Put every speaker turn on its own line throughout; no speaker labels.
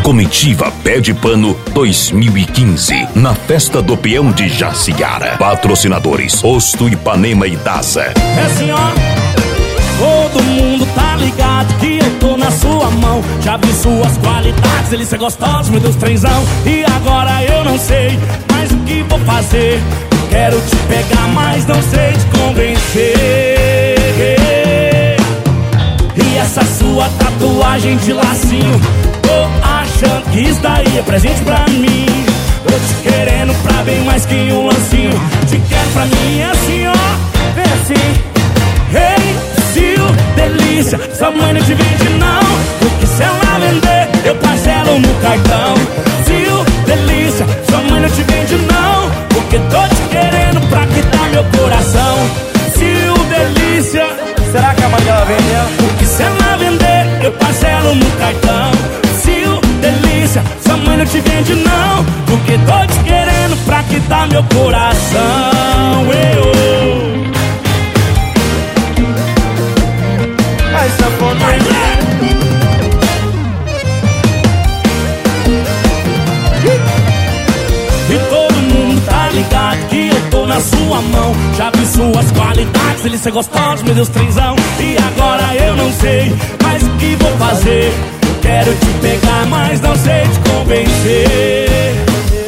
Comitiva Pé de Pano 2015, na Festa do Peão de Jaciara. Patrocinadores: Posto Ipanema e Daza.
É assim, ó. Todo mundo tá ligado que eu tô na sua mão. Já vi suas qualidades, ele é gostoso, meu Deus, trenzão. E agora eu não sei mais o que vou fazer. Quero te pegar, mas não sei te convencer. E essa sua tatuagem de lacinho, tô achando que isso daí é presente pra mim. Tô te querendo pra bem mais que um lancinho. Te quero pra mim, é assim, ó. Vem assim. Hey, Sil, delícia, sua mãe não te vende não. Porque se ela vender, eu parcelo no cartão. Sil, delícia, sua mãe não te vende não. Porque tô te querendo pra quitar meu coração. Sil, delícia,
será que a mãe dela vendeu?
porque se ela vender, eu parcelo no cartão. Sil, delícia, sua mãe não te vende não. Porque tô te querendo pra quitar meu coração.
Ai, sanfona.
E todo mundo tá ligado que eu tô na sua mão. Já vi suas qualidades, ele é gostoso, meu Deus, trenzão. E agora eu não sei mais o que vou fazer. Quero te pegar, mas não sei te convencer.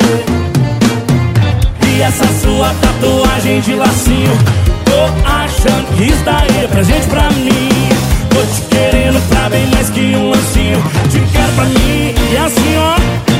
E essa sua tatuagem de lacinho, tô achando que isso daí é presente pra mim. Tô te querendo pra bem mais que um lancinho. Te quero pra mim, e assim, ó.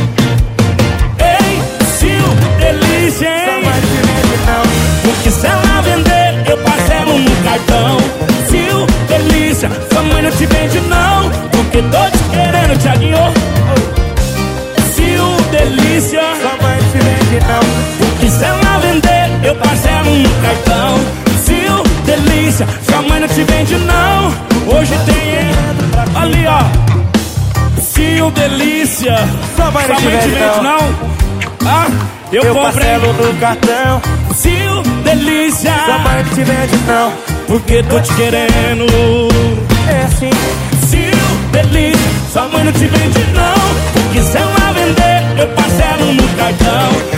Ei, Sil, delícia, hein? Porque se ela vender, eu parcelo no cartão. Sil, delícia, sua mãe não te vende não. Porque tô te querendo, Thiaguinho. Sil, delícia,
Sua mãe te vende não.
porque se ela vender, eu parcelo no cartão. Sil, delícia, sua mãe não te vende não. Hoje tem, hein? Ali, ó. Sil, delícia,
Sua mãe não te vende
não. Ah, eu comprei
parcelo no cartão.
Sil, delícia,
Sua mãe não te vende não.
porque tô te querendo.
É assim.
Sil, delícia, sua mãe não te vende não. Porque se ela vender, eu parcelo no cartão.